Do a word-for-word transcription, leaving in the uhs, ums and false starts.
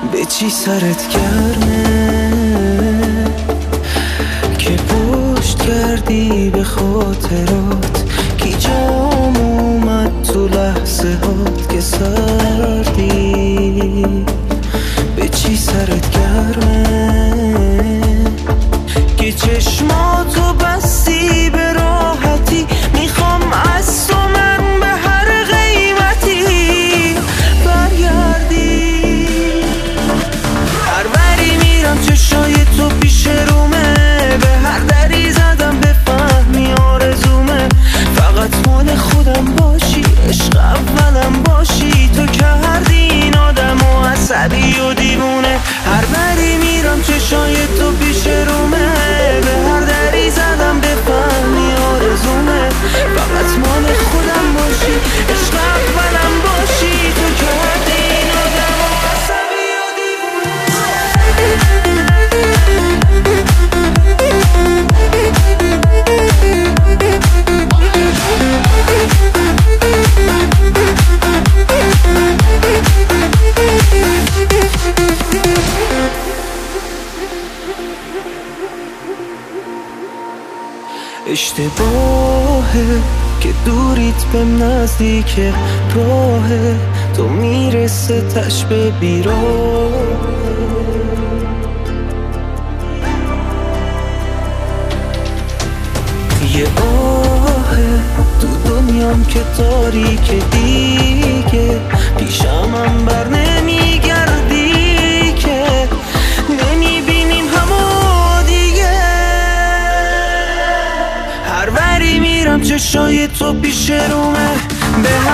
به چی سرت گرمه که پشت کردی به خاطرات؟ کی جام اومد تو لحظه هات که سردی؟ به چی سرت گرمه که چشماتو بستی به راحتی؟ میخوام از تو من به هر قیمتی برگردی. هر وری میرم چشای تو پیش رومه، به هر دری زدم بفهمی آرزومه. فقط مال خودم باشی، عشق اولم باشی. تو کردی این آدمو عصبی و دیوونه. هر وری میرم چشای تو پیش رومه، به هر دری زدم بفهمی آرزومه. فقط مال خودم باشی، عشق اولم باشی. تو کردی این آدمو عصبی و اشتباهه که دوریت بهم نزدیکه. راهه تو میرسه تش به بیراه. یه آهه تو دنیام که تاریکه دیگه. پیشم هم بر نمیگردی که نمیبینیم همو دیگه. هر وری میرم چشای تو پیش رومه، به